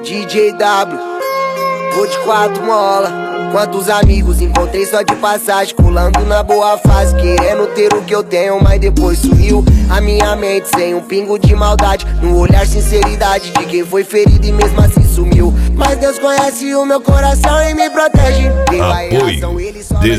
DJ W, vou de 4 mola. Quantos amigos encontrei só de passagem, colando na boa fase, querendo ter o que eu tenho, mas depois sumiu a minha mente sem um pingo de maldade. No olhar sinceridade de quem foi ferido e mesmo assim sumiu. Mas Deus conhece o meu coração e me protege. Apoio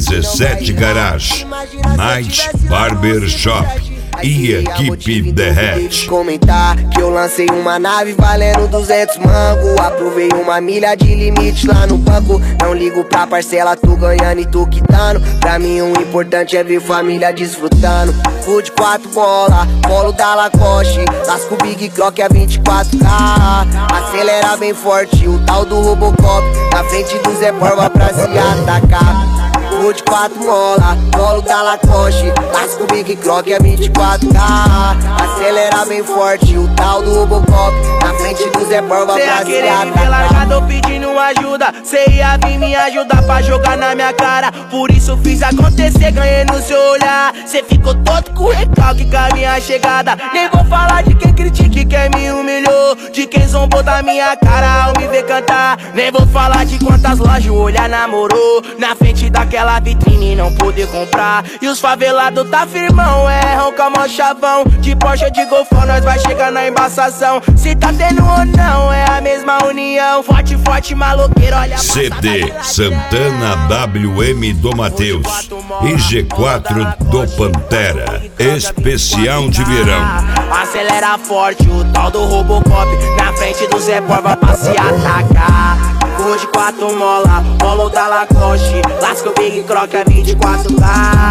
17 Garage, Night Barber Shop e equipe Derrete. Comentar que eu lancei uma nave valendo 200 mango. Aprovei uma milha de limite lá no banco. Não ligo pra parcela, tô ganhando e tô quitando. Pra mim o importante é ver família desfrutando. Vou de 4 bola, polo da Lacoste, lasco Big Croc a 24K. Acelera bem forte, o tal do Robocop, na frente do Zé Porva pra se atacar. Vou de 4 mola, polo da Lacoste, lasco Big Croc a 24K. Acelera bem forte, o tal do Robocop, na frente do Zé Porva pra se atacar. Cê ia querer me ver largado pedindo ajuda, cê ia vir me ajudar pra jogar na minha cara. Por isso fiz acontecer, ganhei no seu olhar. Cê ficou todo com recalque com a minha chegada. Nem vou falar de quem critica e quem me humilhou, de quem zombou da minha cara ao me ver cantar. Nem vou falar de quantas lojas o olhar namorou, na frente daquela vitrine não poder comprar. E os favelados tá firmão, erram com a mão chavão. De Porsche, de Golfão, nós vai chegar na embaçação. Se tá tendo ou não, é a mesma união. Forte, forte, maloqueiro, olha a CD Santana WM do Mateus e G4 do Pantera, especial de verão. Acelera forte, o tal do Robocop, na frente do Zé Porva pra se atacar. Vou de 4 mola, polo da Lacoste, lasco Big Croc a 24K.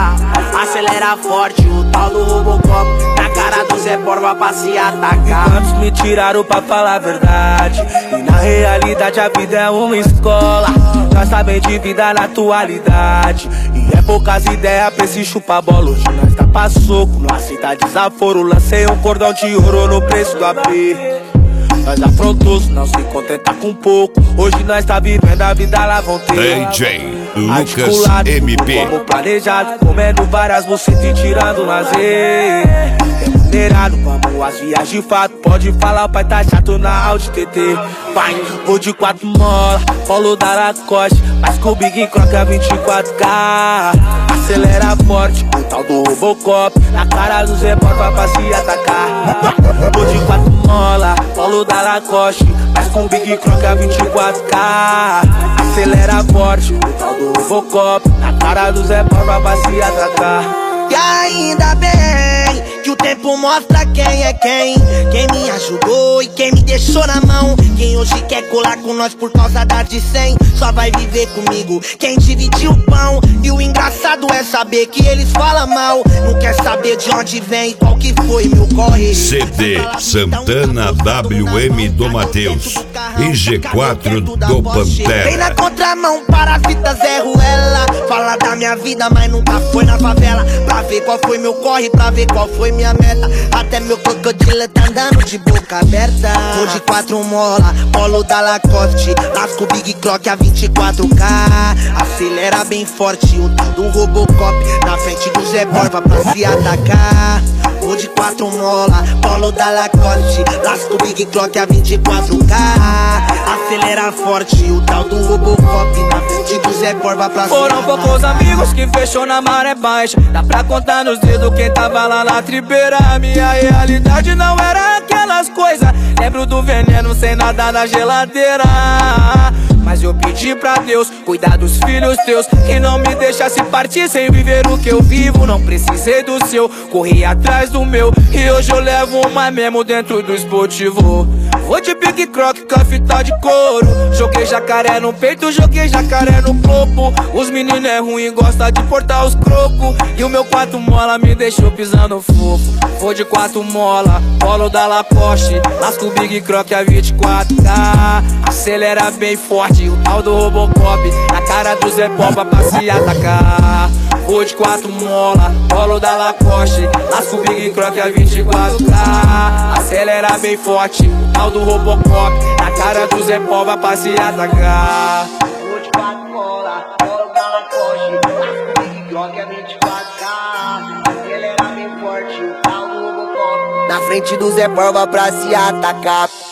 Acelera forte, o tal do Robocop, na cara do Zé Porva pra se atacar. Quantos me tiraram pra falar a verdade, e na realidade a vida é uma escola. Nós sabemos de vida na atualidade, e é poucas ideias pra esse chupa-bola. Hoje nós tá pra soco, não aceita desaforo. Lancei um cordão de ouro no preço do AP. Nós afrontoso, não se contenta com pouco. Hoje nós tá vivendo a vida lá vão ter. DJ Lucas MP, como planejado, comendo várias bucetas e tirando lazer. Remunerado, vamos às viagens de fato. Pode falar, o pai tá chato na Audi TT. Vai, vou de 4 mola, polo da Lacoste, mas com Big Croc a 24K. Acelera forte, o tal do Robocop, na cara do Zé Porva pra se atacar. Vou de 4 mola, polo da Lacoste, mas com Big Croc a 24K. Acelera forte, o tal do Robocop, na cara do Zé Porva pra se atacar. E ainda bem que o tempo mostra quem é quem. Quem me ajudou e quem me deixou na mão. Quem hoje quer colar com nós por causa da de 100 só vai viver comigo quem dividiu o pão. E o engraçado é saber que eles falam mal, não quer saber de onde vem, qual que foi meu corre. CD Santana WM do Mateus e G4 do Pantera. Vem na contramão, parasita Zé Ruela. Fala da minha vida, mas nunca foi na favela. Pra ver qual foi meu corre, pra ver qual foi minha meta. Até meu crocodilo tá andando de boca aberta. Vou de 4 mola, polo da Lacoste, lasco Big Croc a 24K. Acelera bem forte, o tal do Robocop, na frente do Zé Porva pra se atacar. Vou de 4 mola, polo da Lacoste, lasco Big Croc a 24K. Acelera forte, o tal do Robocop, na frente do Zé Porva pra se atacar. Foram poucos amigos que fechou na maré baixa, dá pra contar nos dedos quem tava lá na tribeira. A minha realidade não era aquelas coisas, lembro do veneno sem nada na geladeira. Mas eu pedi pra Deus cuidar dos filhos teus, que não me deixasse partir sem viver o que eu vivo. Não precisei do seu, corri atrás do meu, e hoje eu levo uma mesmo dentro do esportivo. Vou de Big Croc com a fita de couro, joguei jacaré no peito, joguei jacaré no corpo. Os meninos é ruim, gosta de portar os crocos, e o meu 4 mola me deixou pisando fofo. Vou de 4 mola, polo da Lacoste, lasco Big Croc a 24K. Acelera bem forte, o tal do Robocop, na cara do Zé Porva pra se atacar. Vou de 4 mola, polo da Lacoste, lasco Big Croc a 24K. Acelera bem forte, o tal do Robocop, na cara do Zé Porva pra se atacar. Vou de 4 mola, polo da Lacoste, lasco Big Croc a 24K. Acelera bem forte, o tal do Robocop, na frente do Zé Porva pra se atacar.